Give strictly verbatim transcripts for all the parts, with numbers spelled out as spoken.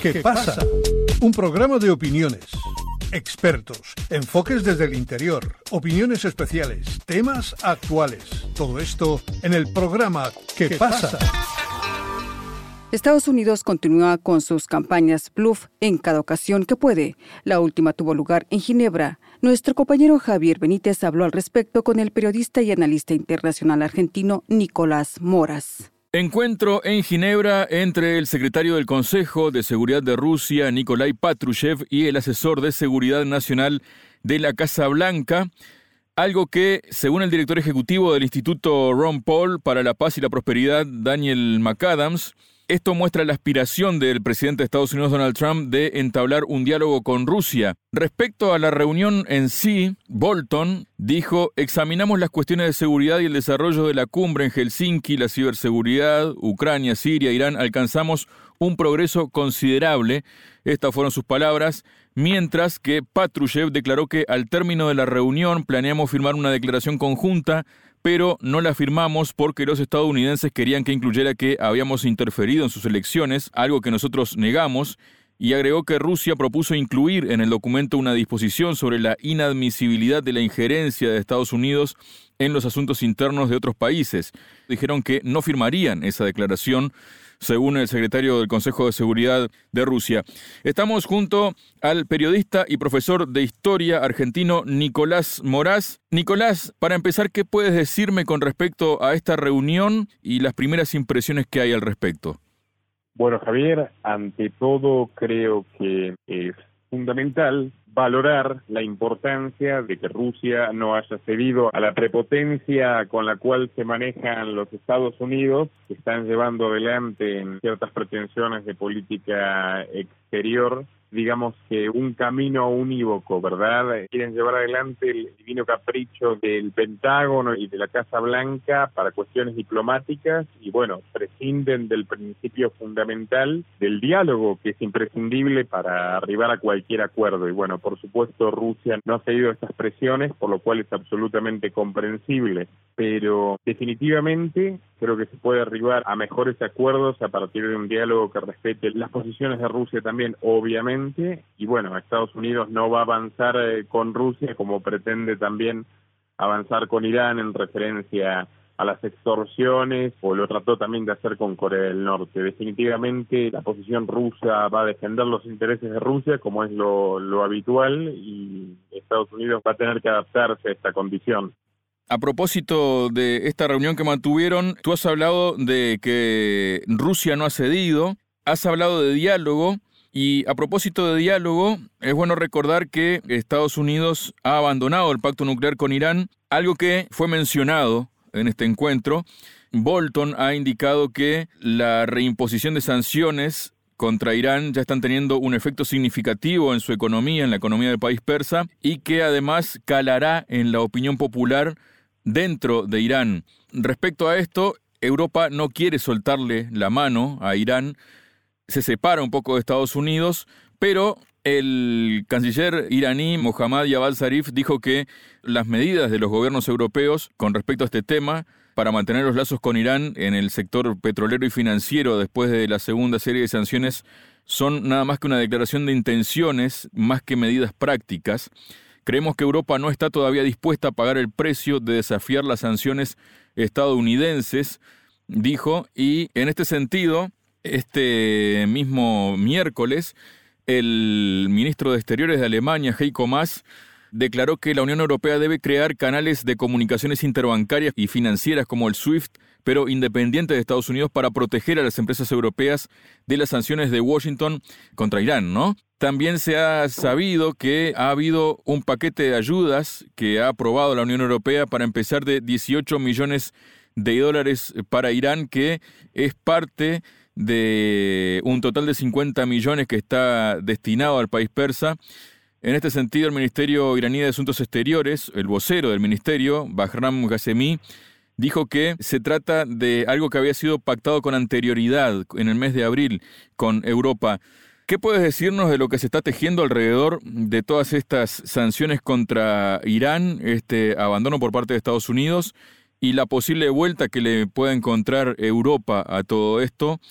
¿Qué pasa? Un programa de opiniones, expertos, enfoques desde el interior, opiniones especiales, temas actuales. Todo esto en el programa ¿Qué pasa? Estados Unidos continúa con sus campañas bluff en cada ocasión que puede. La última tuvo lugar en Ginebra. Nuestro compañero Javier Benítez habló al respecto con el periodista y analista internacional argentino Nicolás Moras. Encuentro en Ginebra entre el secretario del Consejo de Seguridad de Rusia, Nikolai Patrushev, y el asesor de Seguridad Nacional de la Casa Blanca, algo que, según el director ejecutivo del Instituto Ron Paul para la Paz y la Prosperidad, Daniel McAdams, esto muestra la aspiración del presidente de Estados Unidos, Donald Trump, de entablar un diálogo con Rusia. Respecto a la reunión en sí, Bolton dijo: examinamos las cuestiones de seguridad y el desarrollo de la cumbre en Helsinki, la ciberseguridad, Ucrania, Siria, Irán, alcanzamos un progreso considerable. Estas fueron sus palabras, mientras que Patrushev declaró que al término de la reunión planeamos firmar una declaración conjunta, pero no la firmamos porque los estadounidenses querían que incluyera que habíamos interferido en sus elecciones, algo que nosotros negamos, y agregó que Rusia propuso incluir en el documento una disposición sobre la inadmisibilidad de la injerencia de Estados Unidos en los asuntos internos de otros países. Dijeron que no firmarían esa declaración, según el secretario del Consejo de Seguridad de Rusia. Estamos junto al periodista y profesor de historia argentino Nicolás Moras. Nicolás, para empezar, ¿qué puedes decirme con respecto a esta reunión y las primeras impresiones que hay al respecto? Bueno, Javier, ante todo creo que es fundamental valorar la importancia de que Rusia no haya cedido a la prepotencia con la cual se manejan los Estados Unidos, que están llevando adelante en ciertas pretensiones de política exterior, digamos que un camino unívoco, ¿verdad? Quieren llevar adelante el divino capricho del Pentágono y de la Casa Blanca para cuestiones diplomáticas y, bueno, prescinden del principio fundamental del diálogo, que es imprescindible para arribar a cualquier acuerdo. Y, bueno, por supuesto, Rusia no ha cedido a estas presiones, por lo cual es absolutamente comprensible. Pero, definitivamente, creo que se puede arribar a mejores acuerdos a partir de un diálogo que respete las posiciones de Rusia también, obviamente. Y bueno, Estados Unidos no va a avanzar eh, con Rusia como pretende también avanzar con Irán en referencia a las extorsiones, o lo trató también de hacer con Corea del Norte. Definitivamente la posición rusa va a defender los intereses de Rusia, como es lo, lo habitual, y Estados Unidos va a tener que adaptarse a esta condición. A propósito de esta reunión que mantuvieron, tú has hablado de que Rusia no ha cedido, has hablado de diálogo. Y a propósito de diálogo, es bueno recordar que Estados Unidos ha abandonado el pacto nuclear con Irán, algo que fue mencionado en este encuentro. Bolton ha indicado que la reimposición de sanciones contra Irán ya están teniendo un efecto significativo en su economía, en la economía del país persa, y que además calará en la opinión popular dentro de Irán. Respecto a esto, Europa no quiere soltarle la mano a Irán, se separa un poco de Estados Unidos, pero el canciller iraní Mohammad Javad Zarif dijo que las medidas de los gobiernos europeos con respecto a este tema para mantener los lazos con Irán en el sector petrolero y financiero después de la segunda serie de sanciones son nada más que una declaración de intenciones, más que medidas prácticas. Creemos que Europa no está todavía dispuesta a pagar el precio de desafiar las sanciones estadounidenses, dijo, y en este sentido, este mismo miércoles, el ministro de Exteriores de Alemania, Heiko Maas, declaró que la Unión Europea debe crear canales de comunicaciones interbancarias y financieras como el SWIFT, pero independientes de Estados Unidos, para proteger a las empresas europeas de las sanciones de Washington contra Irán, ¿no? También se ha sabido que ha habido un paquete de ayudas que ha aprobado la Unión Europea para empezar de dieciocho millones de dólares para Irán, que es parte de un total de cincuenta millones que está destinado al país persa. En este sentido, el Ministerio iraní de Asuntos Exteriores, el vocero del ministerio, Bahram Ghasemi, dijo que se trata de algo que había sido pactado con anterioridad, en el mes de abril, con Europa. ¿Qué puedes decirnos de lo que se está tejiendo alrededor de todas estas sanciones contra Irán, este abandono por parte de Estados Unidos y la posible vuelta que le pueda encontrar Europa a todo esto?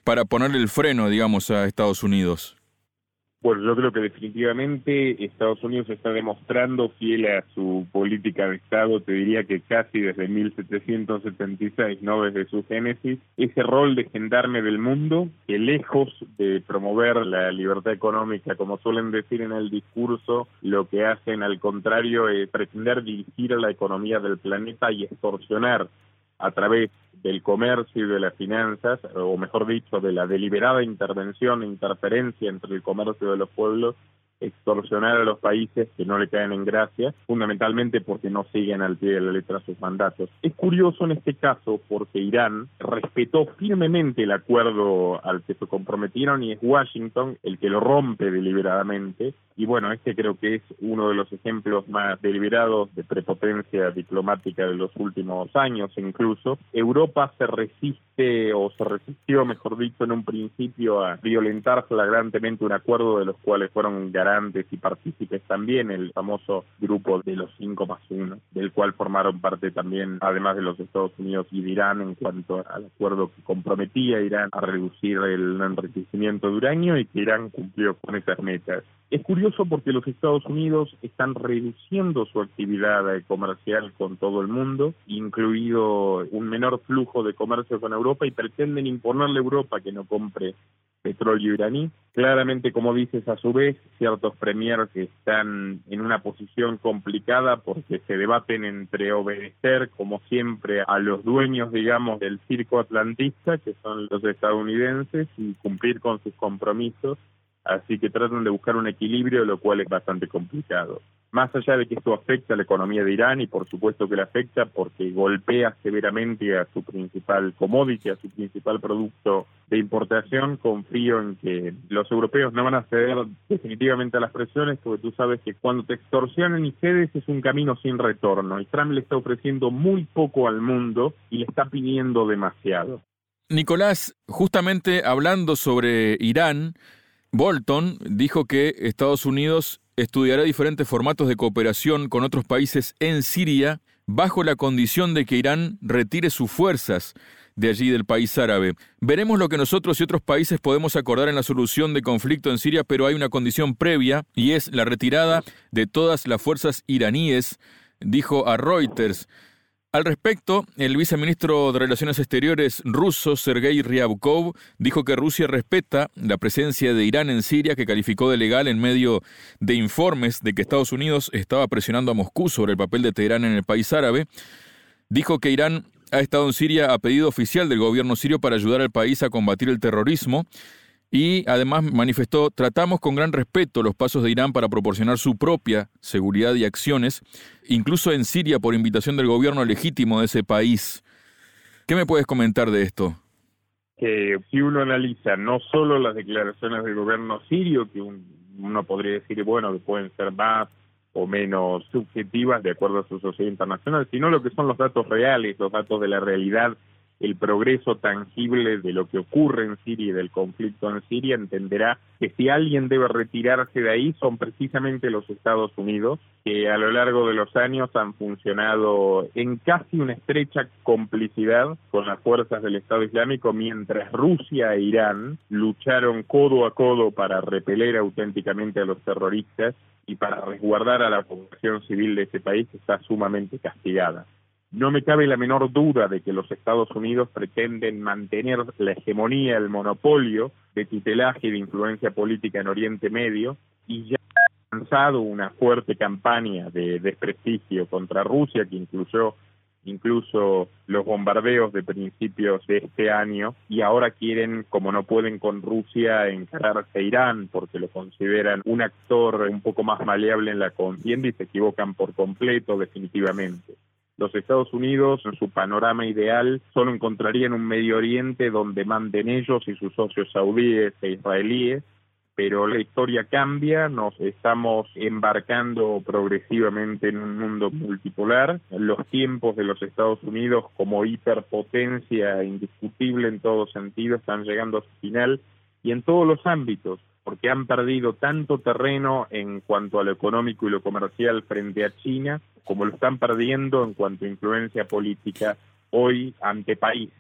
para ponerle el freno, digamos, a Estados Unidos? Bueno, yo creo que definitivamente Estados Unidos está demostrando, fiel a su política de Estado, te diría que casi desde mil setecientos setenta y seis, no desde su génesis, ese rol de gendarme del mundo, que lejos de promover la libertad económica, como suelen decir en el discurso, lo que hacen al contrario es pretender dirigir a la economía del planeta y extorsionar a través del comercio y de las finanzas, o mejor dicho, de la deliberada intervención e interferencia entre el comercio de los pueblos, extorsionar a los países que no le caen en gracia, fundamentalmente porque no siguen al pie de la letra sus mandatos. Es curioso en este caso porque Irán respetó firmemente el acuerdo al que se comprometieron y es Washington el que lo rompe deliberadamente, y bueno, este creo que es uno de los ejemplos más deliberados de prepotencia diplomática de los últimos años. Incluso Europa se resiste, o se resistió, mejor dicho, en un principio a violentar flagrantemente un acuerdo de los cuales fueron garantes y partícipes también el famoso grupo de los cinco más uno, del cual formaron parte también, además de los Estados Unidos y de Irán, en cuanto al acuerdo que comprometía a Irán a reducir el enriquecimiento de uranio, y que Irán cumplió con esas metas. Es curioso porque los Estados Unidos están reduciendo su actividad comercial con todo el mundo, incluido un menor flujo de comercio con Europa, y pretenden imponerle a Europa que no compre petróleo iraní. Claramente, como dices, a su vez, ciertos premiers que están en una posición complicada porque se debaten entre obedecer, como siempre, a los dueños, digamos, del circo atlantista, que son los estadounidenses, y cumplir con sus compromisos. Así que tratan de buscar un equilibrio, lo cual es bastante complicado. Más allá de que esto afecta a la economía de Irán, y por supuesto que la afecta porque golpea severamente a su principal commodity, a su principal producto de importación, confío en que los europeos no van a ceder definitivamente a las presiones, porque tú sabes que cuando te extorsionan y cedes es un camino sin retorno, y Trump le está ofreciendo muy poco al mundo y le está pidiendo demasiado. Nicolás, justamente hablando sobre Irán, Bolton dijo que Estados Unidos estudiará diferentes formatos de cooperación con otros países en Siria bajo la condición de que Irán retire sus fuerzas de allí del país árabe. Veremos lo que nosotros y otros países podemos acordar en la solución de conflicto en Siria, pero hay una condición previa y es la retirada de todas las fuerzas iraníes, dijo a Reuters. Al respecto, el viceministro de Relaciones Exteriores ruso, Sergei Ryabkov, dijo que Rusia respeta la presencia de Irán en Siria, que calificó de legal en medio de informes de que Estados Unidos estaba presionando a Moscú sobre el papel de Teherán en el país árabe. Dijo que Irán ha estado en Siria a pedido oficial del gobierno sirio para ayudar al país a combatir el terrorismo. Y además manifestó: tratamos con gran respeto los pasos de Irán para proporcionar su propia seguridad y acciones, incluso en Siria por invitación del gobierno legítimo de ese país. ¿Qué me puedes comentar de esto? Que si uno analiza no solo las declaraciones del gobierno sirio, que un, uno podría decir, bueno, que pueden ser más o menos subjetivas de acuerdo a su sociedad internacional, sino lo que son los datos reales, los datos de la realidad, el progreso tangible de lo que ocurre en Siria y del conflicto en Siria, entenderá que si alguien debe retirarse de ahí son precisamente los Estados Unidos, que a lo largo de los años han funcionado en casi una estrecha complicidad con las fuerzas del Estado Islámico, mientras Rusia e Irán lucharon codo a codo para repeler auténticamente a los terroristas y para resguardar a la población civil de ese país, que está sumamente castigada. No me cabe la menor duda de que los Estados Unidos pretenden mantener la hegemonía, el monopolio de tutelaje y de influencia política en Oriente Medio, y ya ha lanzado una fuerte campaña de desprestigio contra Rusia, que incluyó incluso los bombardeos de principios de este año, y ahora quieren, como no pueden con Rusia, encararse a Irán porque lo consideran un actor un poco más maleable en la contienda, y se equivocan por completo, definitivamente. Los Estados Unidos, en su panorama ideal, solo encontrarían un Medio Oriente donde manden ellos y sus socios saudíes e israelíes, pero la historia cambia, nos estamos embarcando progresivamente en un mundo multipolar. Los tiempos de los Estados Unidos como hiperpotencia indiscutible en todo sentido están llegando a su final, y en todos los ámbitos, porque han perdido tanto terreno en cuanto a lo económico y lo comercial frente a China, como lo están perdiendo en cuanto a influencia política hoy ante países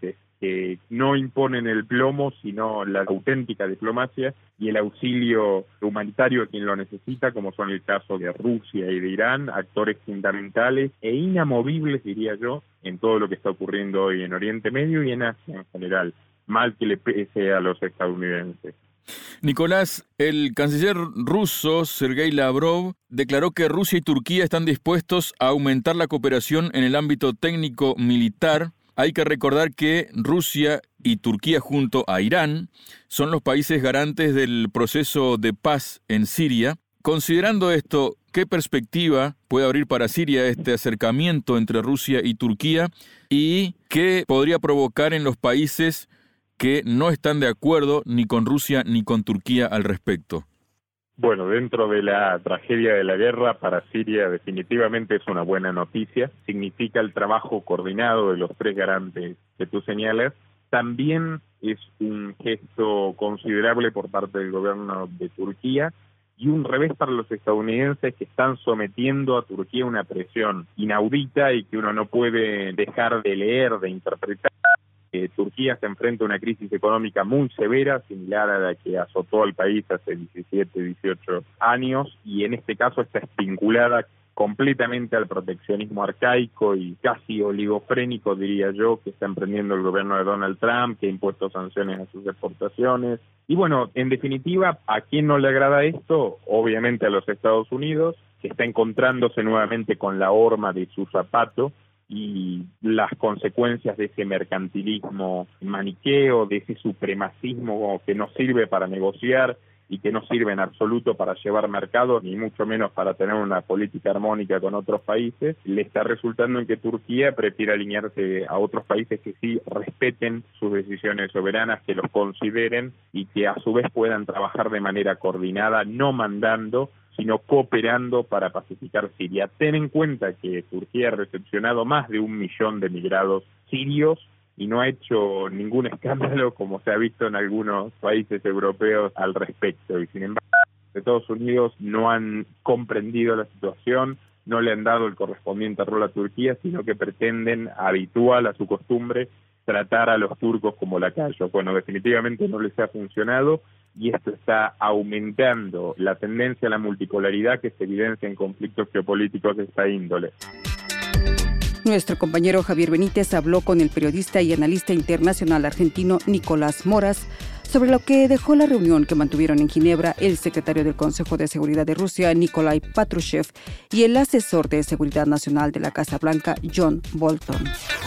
que no imponen el plomo, sino la auténtica diplomacia y el auxilio humanitario a quien lo necesita, como son el caso de Rusia y de Irán, actores fundamentales e inamovibles, diría yo, en todo lo que está ocurriendo hoy en Oriente Medio y en Asia en general, mal que le pese a los estadounidenses. Nicolás, el canciller ruso Sergei Lavrov declaró que Rusia y Turquía están dispuestos a aumentar la cooperación en el ámbito técnico-militar. Hay que recordar que Rusia y Turquía junto a Irán son los países garantes del proceso de paz en Siria. Considerando esto, ¿qué perspectiva puede abrir para Siria este acercamiento entre Rusia y Turquía y qué podría provocar en los países que no están de acuerdo ni con Rusia ni con Turquía al respecto? Bueno, dentro de la tragedia de la guerra, para Siria definitivamente es una buena noticia. Significa el trabajo coordinado de los tres garantes que tú señalas. También es un gesto considerable por parte del gobierno de Turquía y un revés para los estadounidenses, que están sometiendo a Turquía a una presión inaudita y que uno no puede dejar de leer, de interpretar. Eh, Turquía se enfrenta a una crisis económica muy severa, similar a la que azotó al país hace diecisiete, dieciocho años, y en este caso está vinculada completamente al proteccionismo arcaico y casi oligofrénico, diría yo, que está emprendiendo el gobierno de Donald Trump, que ha impuesto sanciones a sus exportaciones. Y bueno, en definitiva, ¿a quién no le agrada esto? Obviamente a los Estados Unidos, que está encontrándose nuevamente con la horma de su zapato, y las consecuencias de ese mercantilismo maniqueo, de ese supremacismo que no sirve para negociar y que no sirve en absoluto para llevar mercado, ni mucho menos para tener una política armónica con otros países, le está resultando en que Turquía prefiere alinearse a otros países que sí respeten sus decisiones soberanas, que los consideren y que a su vez puedan trabajar de manera coordinada, no mandando, sino cooperando para pacificar Siria. Ten en cuenta que Turquía ha recepcionado más de un millón de migrados sirios y no ha hecho ningún escándalo como se ha visto en algunos países europeos al respecto. Y sin embargo, Estados Unidos no han comprendido la situación, no le han dado el correspondiente rol a Turquía, sino que pretenden, habitual a su costumbre, tratar a los turcos como lacayos. Bueno, definitivamente no les ha funcionado y esto está aumentando la tendencia a la multipolaridad que se evidencia en conflictos geopolíticos de esta índole. Nuestro compañero Javier Benítez habló con el periodista y analista internacional argentino Nicolás Moras sobre lo que dejó la reunión que mantuvieron en Ginebra el secretario del Consejo de Seguridad de Rusia, Nikolai Patrushev, y el asesor de Seguridad Nacional de la Casa Blanca, John Bolton.